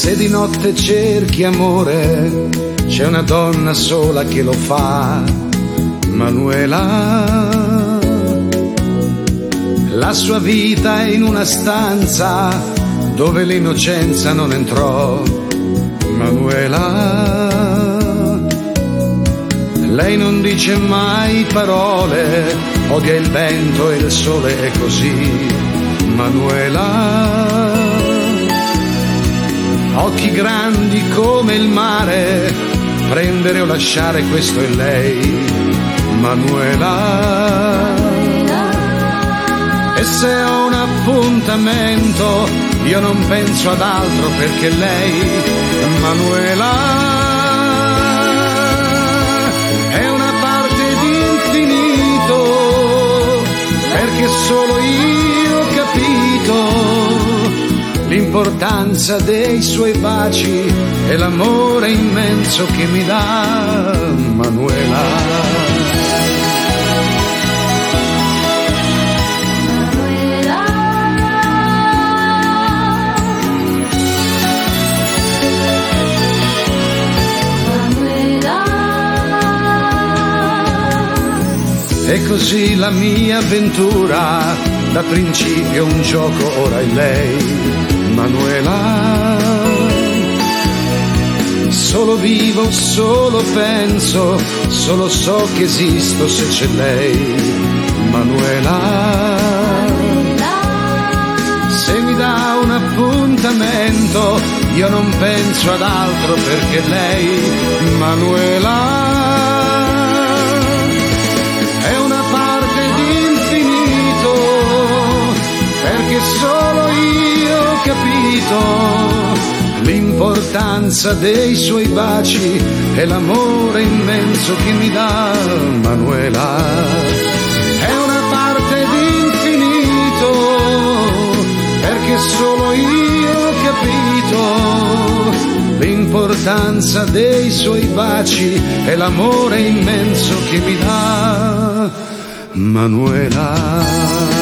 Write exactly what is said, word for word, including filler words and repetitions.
Se di notte cerchi amore, c'è una donna sola che lo fa, Manuela. La sua vita è in una stanza dove l'innocenza non entrò, Manuela. Lei non dice mai parole, odia il vento e il sole, è così, Manuela. Occhi grandi come il mare, prendere o lasciare, questo è lei, Manuela. E se ho un appuntamento, io non penso ad altro perché lei, Manuela, è una parte di infinito, perché solo io ho capito l'importanza dei suoi baci e l'amore immenso che mi dà, Manuela. E così la mia avventura, da principio un gioco, ora è lei, Manuela. Solo vivo, solo penso, solo so che esisto se c'è lei, Manuela. Se mi dà un appuntamento, io non penso ad altro perché lei, Manuela, perché solo io ho capito l'importanza dei suoi baci e l'amore immenso che mi dà, Manuela. È una parte di infinito, perché solo io ho capito l'importanza dei suoi baci e l'amore immenso che mi dà, Manuela.